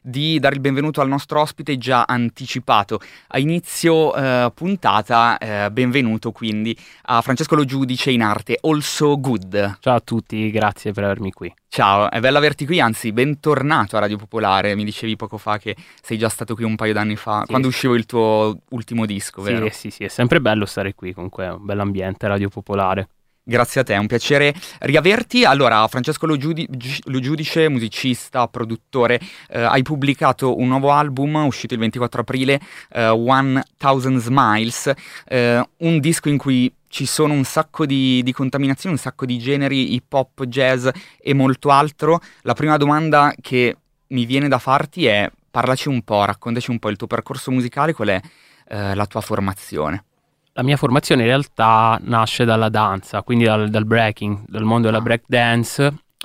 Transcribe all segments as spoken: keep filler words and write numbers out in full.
di dare il benvenuto al nostro ospite già anticipato a inizio eh, puntata. Eh, benvenuto quindi a Francesco Lo Giudice in arte Also Good. Ciao a tutti, grazie per avermi qui. Ciao, è bello averti qui, anzi bentornato a Radio Popolare. Mi dicevi poco fa che sei già stato qui un paio d'anni fa, sì, quando uscivo il tuo ultimo disco, vero? Sì, sì, sì, è sempre bello stare qui, comunque è un bell'ambiente Radio Popolare. Grazie a te, è un piacere riaverti. Allora, Francesco Lo, Giudi- Lo Giudice, musicista, produttore, eh, hai pubblicato un nuovo album uscito il ventiquattro aprile, eh, One Thousand Smiles, eh, un disco in cui ci sono un sacco di, di contaminazioni, un sacco di generi, hip hop, jazz e molto altro. La prima domanda che mi viene da farti è: parlaci un po', raccontaci un po' il tuo percorso musicale, qual è eh, la tua formazione? La mia formazione in realtà nasce dalla danza, quindi dal, dal breaking, dal mondo della Ah. break dance,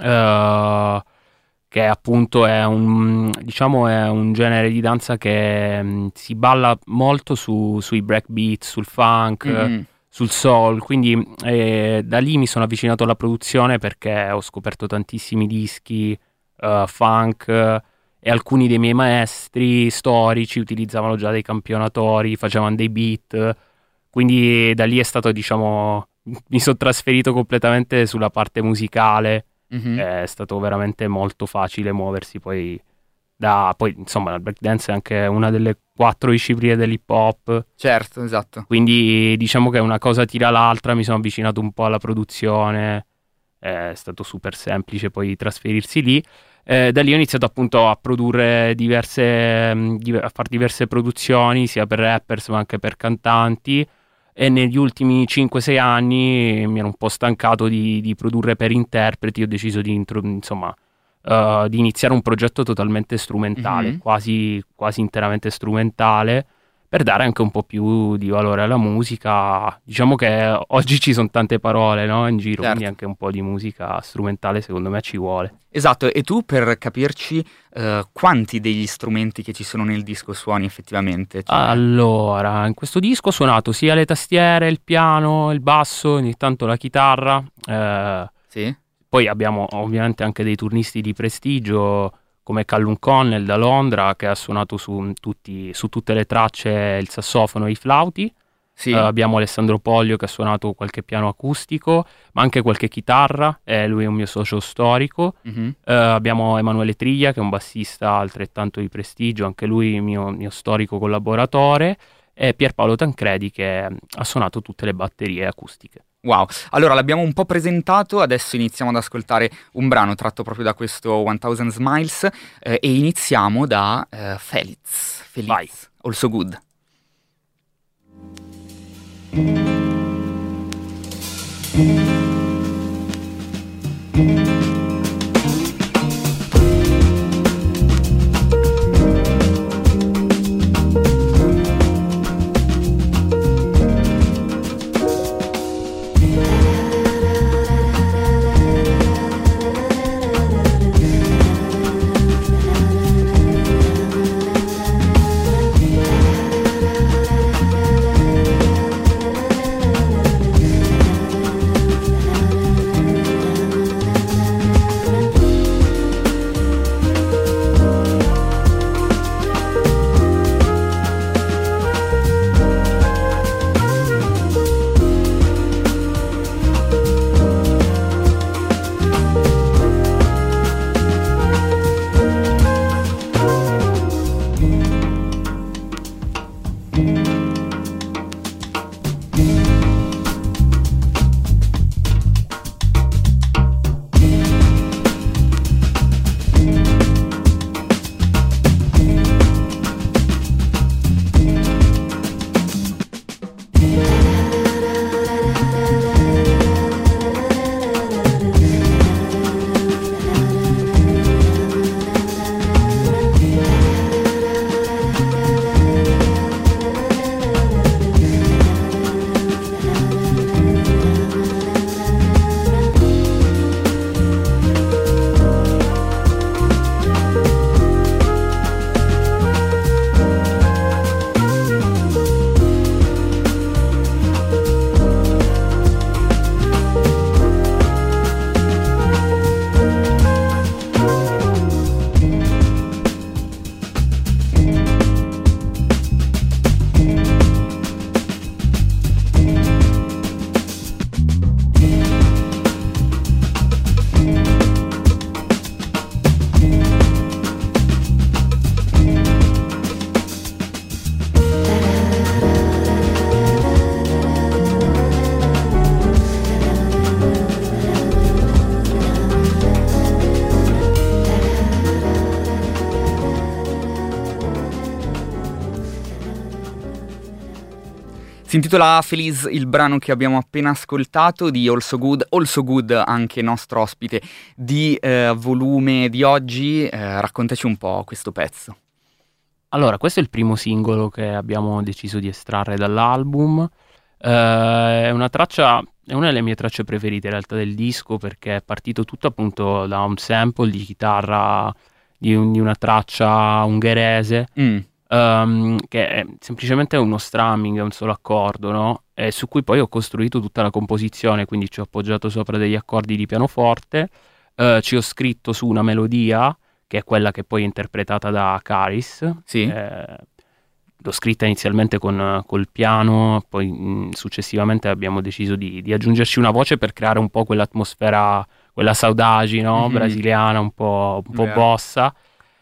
eh, che appunto è un, diciamo, è un genere di danza che mh, si balla molto su, sui break beats, sul funk, Mm-hmm. sul soul, quindi eh, da lì mi sono avvicinato alla produzione perché ho scoperto tantissimi dischi eh, funk eh, e alcuni dei miei maestri storici utilizzavano già dei campionatori, facevano dei beat. Quindi da lì è stato, diciamo, mi sono trasferito completamente sulla parte musicale, Mm-hmm. è stato veramente molto facile muoversi poi da, poi insomma il breakdance è anche una delle quattro discipline dell'hip hop, Certo, esatto. quindi diciamo che una cosa tira l'altra, mi sono avvicinato un po' alla produzione, è stato super semplice poi trasferirsi lì. Eh, da lì ho iniziato appunto a produrre diverse, mh, di- a fare diverse produzioni sia per rappers ma anche per cantanti, e negli ultimi cinque sei anni mi ero un po' stancato di, di produrre per interpreti, ho deciso di, intro- insomma, eh, di iniziare un progetto totalmente strumentale, Mhm. quasi, quasi interamente strumentale, per dare anche un po' più di valore alla musica. Diciamo che oggi ci sono tante parole, no, in giro, Certo. quindi anche un po' di musica strumentale secondo me ci vuole. Esatto, e tu per capirci eh, quanti degli strumenti che ci sono nel disco suoni effettivamente? Cioè, Allora, in questo disco ho suonato sia le tastiere, il piano, il basso, ogni tanto la chitarra. eh, sì? Poi abbiamo ovviamente anche dei turnisti di prestigio come Callum Connell da Londra, che ha suonato su, tutti, su tutte le tracce il sassofono e i flauti. Sì. Eh, abbiamo Alessandro Poglio che ha suonato qualche piano acustico, ma anche qualche chitarra, e lui è un mio socio storico. Mhm. Eh, abbiamo Emanuele Triglia che è un bassista altrettanto di prestigio, anche lui mio, mio storico collaboratore, e Pierpaolo Tancredi che ha suonato tutte le batterie acustiche. Wow, allora l'abbiamo un po' presentato, adesso iniziamo ad ascoltare un brano tratto proprio da questo One Thousand Smiles eh, e iniziamo da eh, Feliz, Feliz, Vai. Also Good. Thank Si intitola Feliz il brano che abbiamo appena ascoltato di Also Good, Also Good anche nostro ospite di eh, volume di oggi. Eh, raccontaci un po' questo pezzo. Allora, questo è il primo singolo che abbiamo deciso di estrarre dall'album. Eh, è una traccia, è una delle mie tracce preferite in realtà del disco, perché è partito tutto appunto da un sample di chitarra di, un- di una traccia ungherese, Mm, ehm, che è semplicemente uno strumming, è un solo accordo, no? E su cui poi ho costruito tutta la composizione, quindi ci ho appoggiato sopra degli accordi di pianoforte, eh, ci ho scritto su una melodia, che è quella che poi è interpretata da Caris. sì, eh, L'ho scritta inizialmente con col piano, poi mh, successivamente abbiamo deciso di, di aggiungerci una voce per creare un po' quell'atmosfera, quella saudade, no? Mhm, Brasiliana, un po', un po' vero. bossa.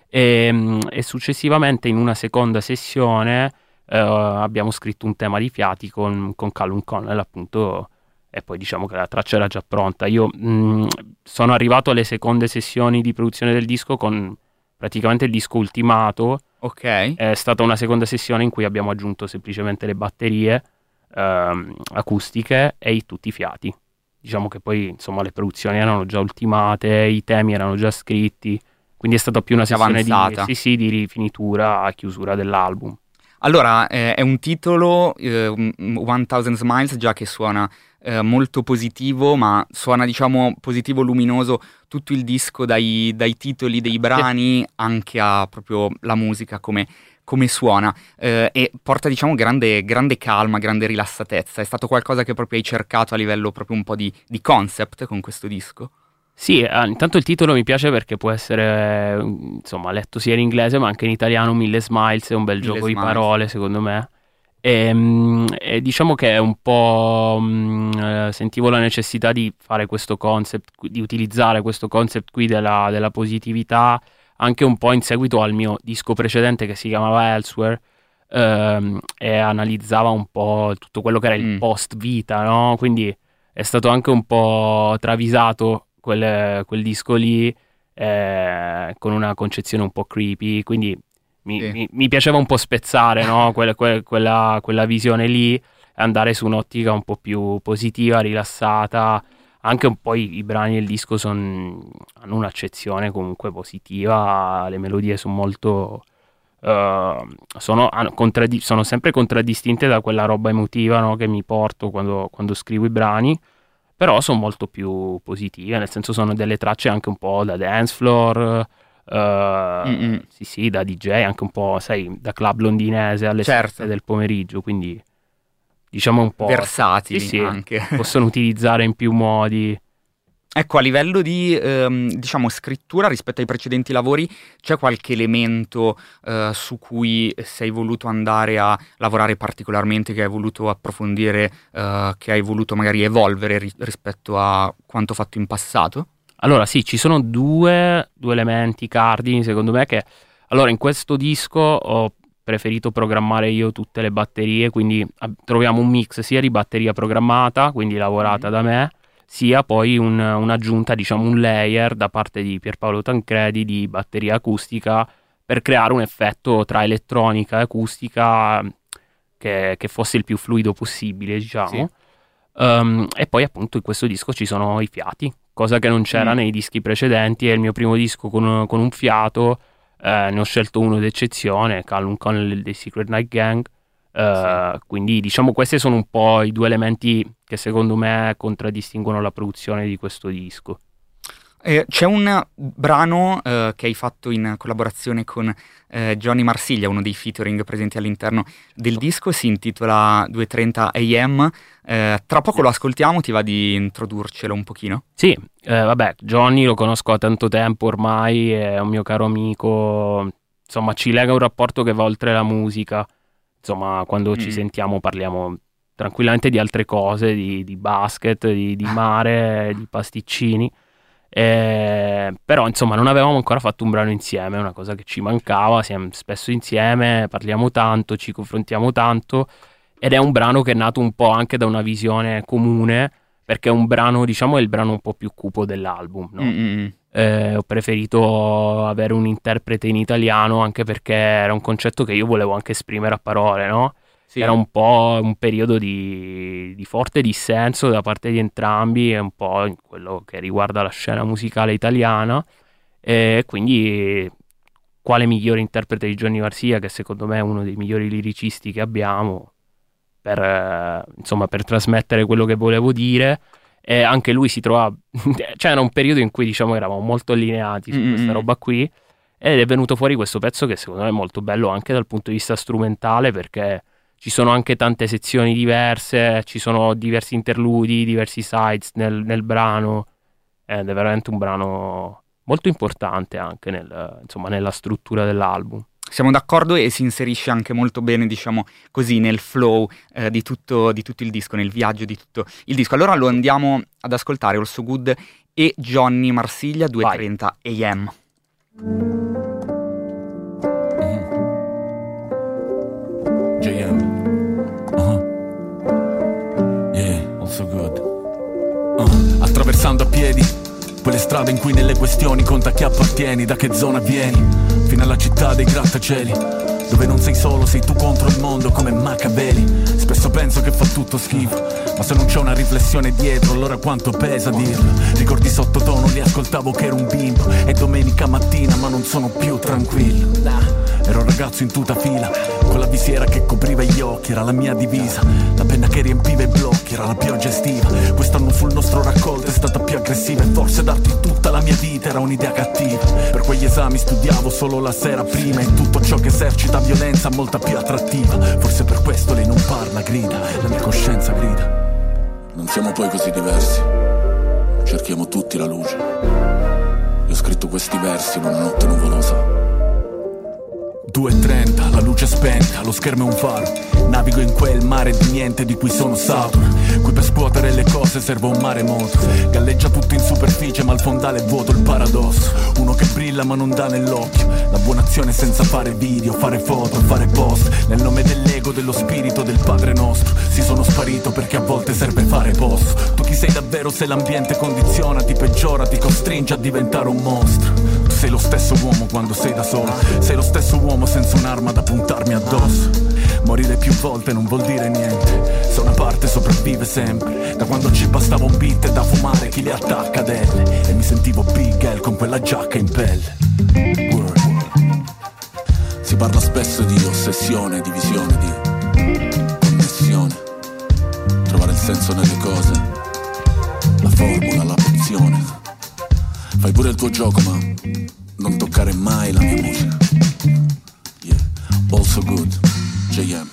E, mh, e successivamente in una seconda sessione eh, abbiamo scritto un tema di fiati con, con Callum Connell, appunto, e poi diciamo che la traccia era già pronta. Io mh, sono arrivato alle seconde sessioni di produzione del disco con praticamente il disco ultimato. Ok. È stata una seconda sessione in cui abbiamo aggiunto semplicemente le batterie ehm, acustiche e i, tutti i fiati. Diciamo che poi insomma le produzioni erano già ultimate, i temi erano già scritti, quindi è stata più una È sessione di, avanzata. sì, sì, di rifinitura a chiusura dell'album. Allora, eh, è un titolo, eh, un- un Thousand Smiles, già che suona eh, molto positivo, ma suona, diciamo, positivo luminoso tutto il disco, dai, dai titoli dei Sì. brani anche a proprio la musica, come, come suona, eh, e porta, diciamo, grande, grande calma, grande rilassatezza. È stato qualcosa che proprio hai cercato a livello proprio un po' di, di concept con questo disco? Sì, eh, intanto il titolo mi piace perché può essere, eh, insomma, letto sia in inglese ma anche in italiano. Mille Smiles è un bel Mille gioco di Smiles. parole, secondo me. E, mm, e diciamo che è un po', mm, eh, sentivo la necessità di fare questo concept, qui- di utilizzare questo concept qui della, della positività, anche un po' in seguito al mio disco precedente che si chiamava Elsewhere, ehm, e analizzava un po' tutto quello che era il Mm, post vita, no? Quindi è stato anche un po' travisato quel, quel disco lì, eh, con una concezione un po' creepy, quindi mi, sì. mi- mi piaceva un po' spezzare, no? Quella, que- quella- quella visione lì e andare su un'ottica un po' più positiva, rilassata. Anche un po' i, i brani del disco son- hanno un'accezione comunque positiva, le melodie sono molto... eh, sono, hanno contraddi- sono sempre contraddistinte da quella roba emotiva, no? Che mi porto quando, quando scrivo i brani, però sono molto più positive, nel senso sono delle tracce anche un po' da dance floor, Mm, eh, mm, sì sì, da D J, anche un po', sai, da club londinese alle sette certo, del pomeriggio, quindi diciamo un po', sì versatili sì, anche. si possono utilizzare in più modi. Ecco, a livello di, ehm, diciamo, scrittura rispetto ai precedenti lavori, c'è qualche elemento eh, su cui sei voluto andare a lavorare particolarmente, che hai voluto approfondire, eh, che hai voluto magari evolvere ri- rispetto a quanto fatto in passato? Allora sì, ci sono due, due elementi cardini secondo me che... Allora in questo disco ho preferito programmare io tutte le batterie, quindi ah, troviamo un mix sia di batteria programmata, quindi lavorata Mhm. da me, sia poi un- un'aggiunta, diciamo un layer da parte di Pierpaolo Tancredi di batteria acustica per creare un effetto tra elettronica e acustica che, che fosse il più fluido possibile, Sì. diciamo. Ehm, e poi appunto in questo disco ci sono i fiati, cosa che non c'era Mm, nei dischi precedenti. È il mio primo disco con, con un fiato, eh, ne ho scelto uno d'eccezione, Callum Connell dei Secret Night Gang. sì. Eh, quindi diciamo questi sono un po' i due elementi che secondo me contraddistinguono la produzione di questo disco. Eh, c'è un brano eh, che hai fatto in collaborazione con eh, Johnny Marsiglia, uno dei featuring presenti all'interno del disco, si intitola duecentotrenta A M. Eh, tra poco Sì. lo ascoltiamo, ti va di introdurcelo un pochino? Sì, eh, vabbè, Johnny lo conosco da tanto tempo ormai, è un mio caro amico, insomma ci lega un rapporto che va oltre la musica, insomma quando ci Mm. sentiamo parliamo tranquillamente di altre cose, di, di basket, di, di mare, di pasticcini. Eh, però insomma non avevamo ancora fatto un brano insieme, è una cosa che ci mancava, siamo spesso insieme, parliamo tanto, ci confrontiamo tanto ed è un brano che è nato un po' anche da una visione comune, perché è un brano, diciamo, è il brano un po' più cupo dell'album, Mm, no? mm, mm. Eh, ho preferito avere un interprete in italiano anche perché era un concetto che io volevo anche esprimere a parole, no? Sì. Era un po' un periodo di, di forte dissenso da parte di entrambi, un po' in quello che riguarda la scena musicale italiana, e quindi quale migliore interprete di Johnny Marsiglia, che secondo me è uno dei migliori liricisti che abbiamo, per, eh, insomma, per trasmettere quello che volevo dire. E anche lui si trova, cioè era un periodo in cui diciamo eravamo molto allineati su Mm-mm. questa roba qui, ed è venuto fuori questo pezzo che secondo me è molto bello anche dal punto di vista strumentale, perché ci sono anche tante sezioni diverse, ci sono diversi interludi, diversi sides nel, nel brano, ed è veramente un brano molto importante anche nel, insomma, nella struttura dell'album. Siamo d'accordo, e si inserisce anche molto bene, diciamo così, nel flow eh, di, tutto, di tutto il disco, nel viaggio di tutto il disco. Allora lo andiamo ad ascoltare, Also Good e Johnny Marsiglia, due e trenta A M. J M. Uh-huh. Yeah, Also Good. Uh, attraversando a piedi quelle strade in cui nelle questioni conta chi appartieni, da che zona vieni, fino alla città dei grattacieli, dove non sei solo, sei tu contro il mondo come Machiavelli. Spesso penso che fa tutto schifo, ma se non c'è una riflessione dietro, allora quanto pesa dirlo. Ricordi sottotono, li ascoltavo che ero un bimbo, e domenica mattina ma non sono più tranquillo. Ero un ragazzo in tuta fila, con la visiera che copriva gli occhi, era la mia divisa. La penna che riempiva i blocchi, era la pioggia estiva. Quest'anno sul nostro raccolto è stata più aggressiva, e forse darti tutta la mia vita era un'idea cattiva. Per quegli esami studiavo solo la sera prima, e tutto ciò che esercita violenza molta più attrattiva. Forse per questo lei non parla, grida, la mia coscienza grida. Non siamo poi così diversi, cerchiamo tutti la luce. Io ho scritto questi versi in una notte nuvolosa. due e trenta, la luce spenta, lo schermo è un faro. Navigo in quel mare di niente di cui sono saturo, qui per scuotere le cose serve un maremoto. Galleggia tutto in superficie ma il fondale è vuoto, il paradosso. Uno che brilla ma non dà nell'occhio, la buona azione senza fare video, fare foto, fare post. Nel nome dell'ego, dello spirito, del Padre nostro. Si sono sparito perché a volte serve fare posto. Tu chi sei davvero se l'ambiente condiziona, ti peggiora, ti costringe a diventare un mostro. Tu sei lo stesso uomo quando sei da solo, sei lo stesso uomo senza un'arma da puntarmi addosso. Morire più volte non vuol dire niente, se una parte sopravvive sempre. Da quando ci bastava un beat e da fumare chi li attacca delle, e mi sentivo Big L con quella giacca in pelle. Word. Si parla spesso di ossessione, di visione, di connessione. Trovare il senso nelle cose, la formula, la pozione. Fai pure il tuo gioco ma non toccare mai la mia musica. Yeah, Also Good, J M.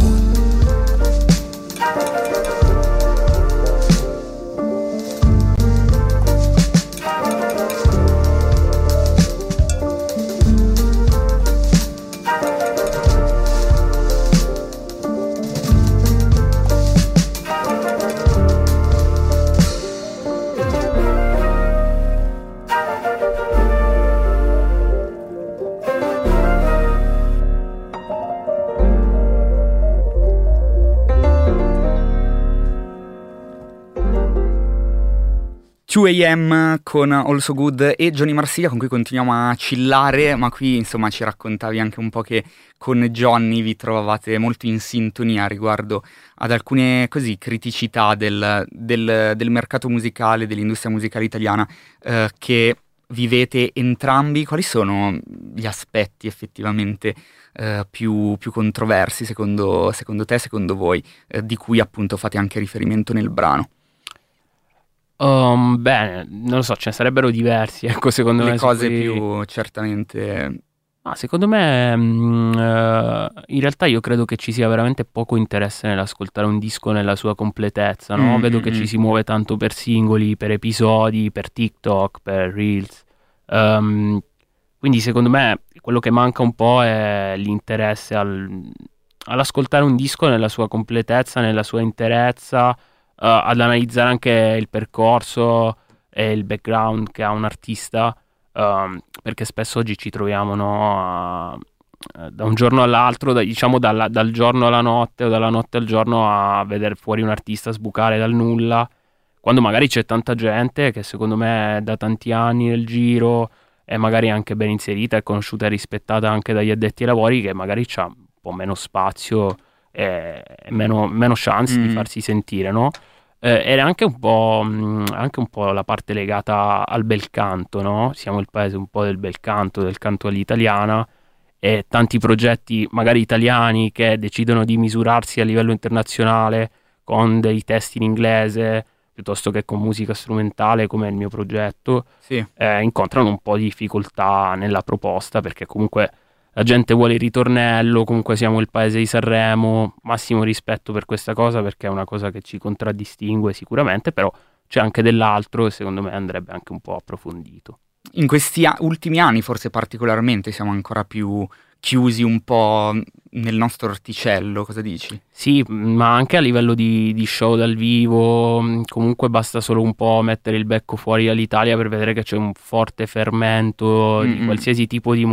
due A M con Also Good e Johnny Marsiglia, con cui continuiamo a chillare, ma qui insomma ci raccontavi anche un po' che con Johnny vi trovavate molto in sintonia riguardo ad alcune così criticità del, del, del mercato musicale, dell'industria musicale italiana eh, che vivete entrambi. Quali sono gli aspetti effettivamente eh, più, più controversi secondo, secondo te, secondo voi, eh, di cui appunto fate anche riferimento nel brano? Um, bene, non lo so, ce ne sarebbero diversi, ecco, secondo Le me. cose cui... più certamente... Ah, secondo me, mh, uh, in realtà io credo che ci sia veramente poco interesse nell'ascoltare un disco nella sua completezza, no? Mm, Vedo mm, che mm. ci si muove tanto per singoli, per episodi, per TikTok, per Reels. Um, quindi secondo me quello che manca un po' è l'interesse al, all'ascoltare un disco nella sua completezza, nella sua interezza, Uh, ad analizzare anche il percorso e il background che ha un artista, um, perché spesso oggi ci troviamo, no, a, da un giorno all'altro, da, diciamo dalla, dal giorno alla notte o dalla notte al giorno, a vedere fuori un artista sbucare dal nulla, quando magari c'è tanta gente che secondo me è da tanti anni nel giro, è magari anche ben inserita, è conosciuta e rispettata anche dagli addetti ai lavori, che magari c'ha un po' meno spazio e meno, meno chance mm. di farsi sentire, no? Eh, era anche un po' mh, anche un po' la parte legata al bel canto, no? Siamo il paese un po' del bel canto, del canto all'italiana, e tanti progetti magari italiani che decidono di misurarsi a livello internazionale con dei testi in inglese piuttosto che con musica strumentale, come il mio progetto, sì. eh, incontrano un po' di difficoltà nella proposta, perché comunque la gente vuole il ritornello, comunque siamo il paese di Sanremo, massimo rispetto per questa cosa, perché è una cosa che ci contraddistingue sicuramente, però c'è anche dell'altro e secondo me andrebbe anche un po' approfondito. In questi a- ultimi anni forse particolarmente siamo ancora più chiusi un po' nel nostro orticello, cosa dici? Sì, ma anche a livello di, di show dal vivo, comunque basta solo un po' mettere il becco fuori dall'Italia per vedere che c'è un forte fermento Mm-mm. di qualsiasi tipo di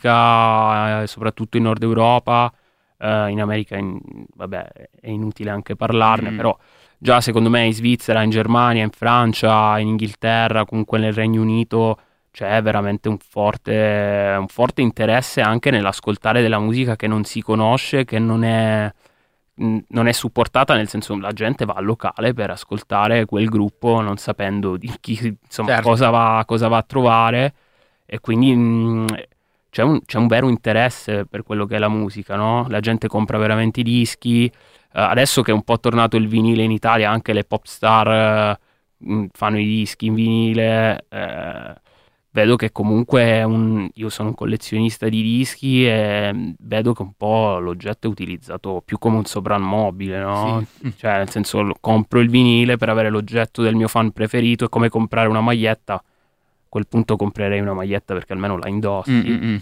musica, eh, soprattutto in Nord Europa, eh, in America in, vabbè, è inutile anche parlarne, Mm-mm. però già secondo me in Svizzera, in Germania, in Francia, in Inghilterra, comunque nel Regno Unito c'è veramente un forte, un forte interesse anche nell'ascoltare della musica che non si conosce, che non è, non è supportata, nel senso la gente va al locale per ascoltare quel gruppo non sapendo di chi, insomma, certo. cosa, va, cosa va a trovare, e quindi mh, c'è, un, c'è un vero interesse per quello che è la musica, no? La gente compra veramente i dischi, uh, adesso che è un po' tornato il vinile in Italia, anche le pop star uh, fanno i dischi in vinile, uh, vedo che comunque un, io sono un collezionista di dischi e vedo che un po' l'oggetto è utilizzato più come un soprammobile, no? Sì. Cioè, nel senso, compro il vinile per avere l'oggetto del mio fan preferito, è come comprare una maglietta. A quel punto comprerei una maglietta perché almeno la indossi.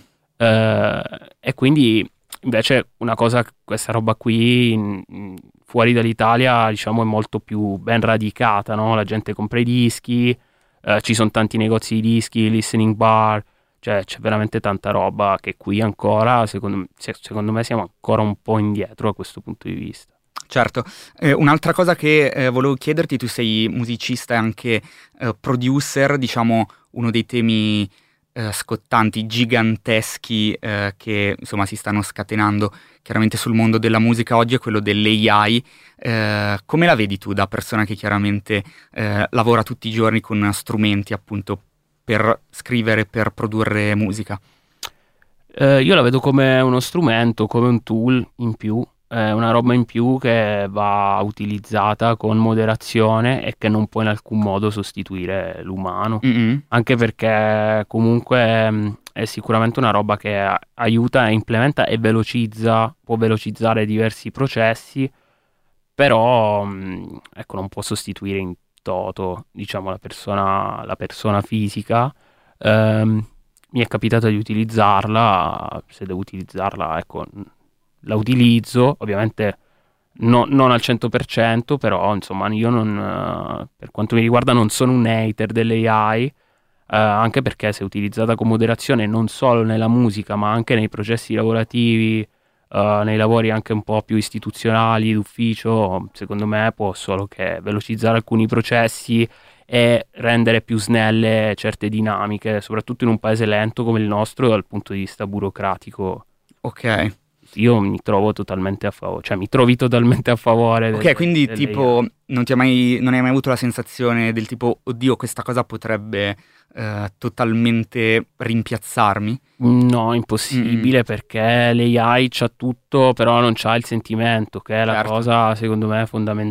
Eh, e quindi invece una cosa, questa roba qui in, in, fuori dall'Italia, diciamo, è molto più ben radicata, no? La gente compra i dischi. Uh, ci sono tanti negozi di dischi, listening bar, cioè c'è veramente tanta roba che qui ancora, secondo, secondo me siamo ancora un po' indietro a questo punto di vista. Certo, eh, un'altra cosa che eh, volevo chiederti, tu sei musicista e anche eh, producer, diciamo uno dei temi eh, scottanti, giganteschi eh, che insomma si stanno scatenando chiaramente sul mondo della musica oggi è quello dell'A I. Eh, come la vedi tu da persona che chiaramente eh, lavora tutti i giorni con strumenti appunto per scrivere, per produrre musica? Eh, io la vedo come uno strumento, come un tool in più, eh, una roba in più che va utilizzata con moderazione e che non può in alcun modo sostituire l'umano. Mm-hmm. Anche perché comunque mh, è sicuramente una roba che aiuta, implementa e velocizza, può velocizzare diversi processi, però mh, ecco, non può sostituire in toto, diciamo, la persona, la persona fisica. Um, mi è capitato di utilizzarla, se devo utilizzarla, ecco, la utilizzo, ovviamente no, non al cento per cento, però insomma io non, per quanto mi riguarda non sono un hater dell'A I, eh, anche perché se utilizzata con moderazione non solo nella musica ma anche nei processi lavorativi, eh, nei lavori anche un po' più istituzionali, d'ufficio, secondo me può solo che velocizzare alcuni processi e rendere più snelle certe dinamiche, soprattutto in un paese lento come il nostro dal punto di vista burocratico. Ok. Io mi trovo totalmente a favore, cioè mi trovi totalmente a favore. Ok, del, quindi tipo non ti hai mai, non hai mai avuto la sensazione del tipo, oddio, questa cosa potrebbe eh, totalmente rimpiazzarmi? No, impossibile, mm. perché l'A I c'ha tutto, però non c'ha il sentimento, che è la certo. cosa secondo me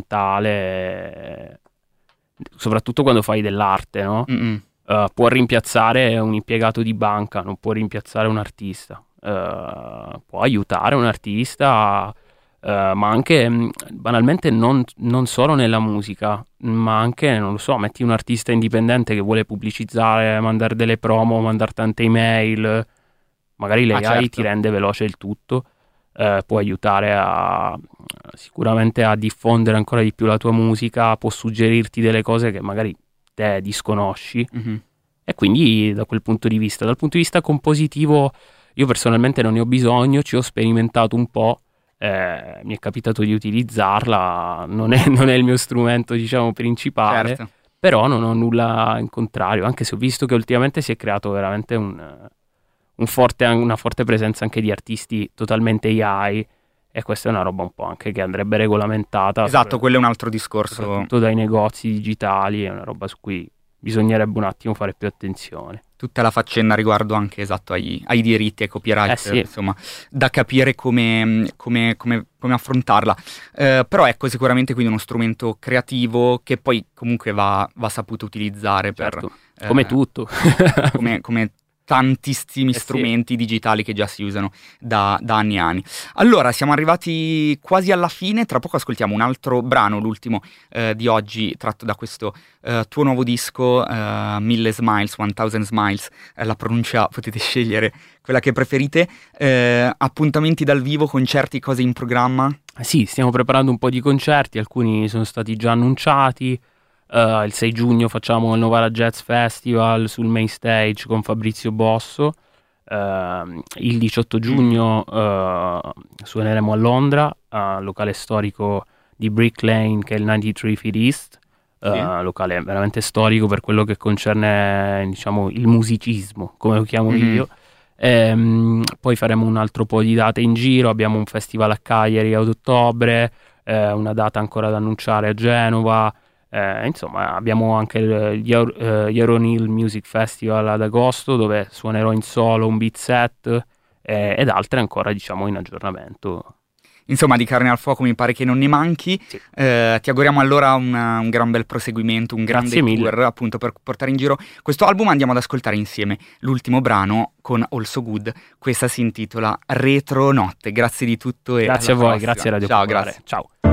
fondamentale, soprattutto quando fai dell'arte, no? Uh, può rimpiazzare un impiegato di banca, non può rimpiazzare un artista. Uh, può aiutare un artista, uh, ma anche mh, banalmente non, non solo nella musica, ma anche, non lo so, metti un artista indipendente che vuole pubblicizzare, mandare delle promo, mandare tante email, magari l'A I ah, certo. ti rende veloce il tutto, uh, può aiutare a sicuramente a diffondere ancora di più la tua musica, può suggerirti delle cose che magari te disconosci, mm-hmm. e quindi da quel punto di vista, dal punto di vista compositivo, io personalmente non ne ho bisogno, ci ho sperimentato un po', eh, mi è capitato di utilizzarla, non è, non è il mio strumento, diciamo, principale, certo. però non ho nulla in contrario, anche se ho visto che ultimamente si è creato veramente un, un forte, una forte presenza anche di artisti totalmente A I, e questa è una roba un po' anche che andrebbe regolamentata. Esatto, quello è un altro discorso. Soprattutto dai negozi digitali, è una roba su cui bisognerebbe un attimo fare più attenzione. Tutta la faccenda riguardo anche esatto ai, ai diritti, ai copyright, eh sì. insomma, da capire come, come, come, come affrontarla. Eh, però ecco, sicuramente quindi uno strumento creativo che poi comunque va, va saputo utilizzare per... Certo. Come eh, tutto. come, come tantissimi eh strumenti sì. digitali che già si usano da, da anni e anni. Allora, siamo arrivati quasi alla fine, tra poco ascoltiamo un altro brano, l'ultimo eh, di oggi, tratto da questo eh, tuo nuovo disco, eh, Mille Smiles, One Thousand Smiles, eh, la pronuncia potete scegliere quella che preferite, eh, appuntamenti dal vivo, concerti, cose in programma? Sì, stiamo preparando un po' di concerti, alcuni sono stati già annunciati. Uh, il sei giugno facciamo il Novara Jazz Festival sul main stage con Fabrizio Bosso. Uh, il diciotto giugno uh, suoneremo a Londra, al locale storico di Brick Lane, che è il novantatré Feet East, uh, sì. Locale veramente storico per quello che concerne, diciamo, il musicismo, come lo chiamo mm-hmm. io. E, um, poi faremo un altro po' di date in giro, abbiamo un festival a Cagliari ad ottobre, eh, una data ancora da annunciare a Genova. Eh, insomma, abbiamo anche il Euronil Music Festival ad agosto, dove suonerò in solo un beat set, eh, ed altre ancora, diciamo, in aggiornamento. Insomma, di carne al fuoco mi pare che non ne manchi. Sì. Eh, ti auguriamo allora una, un gran bel proseguimento, un grande Grazie tour mille. appunto per portare in giro questo album. Andiamo ad ascoltare insieme l'ultimo brano con Also Good. Questa si intitola Retro Notte. Grazie di tutto e grazie a alla voi, prossima. grazie a Radio Ciao, Popolare. grazie. Ciao.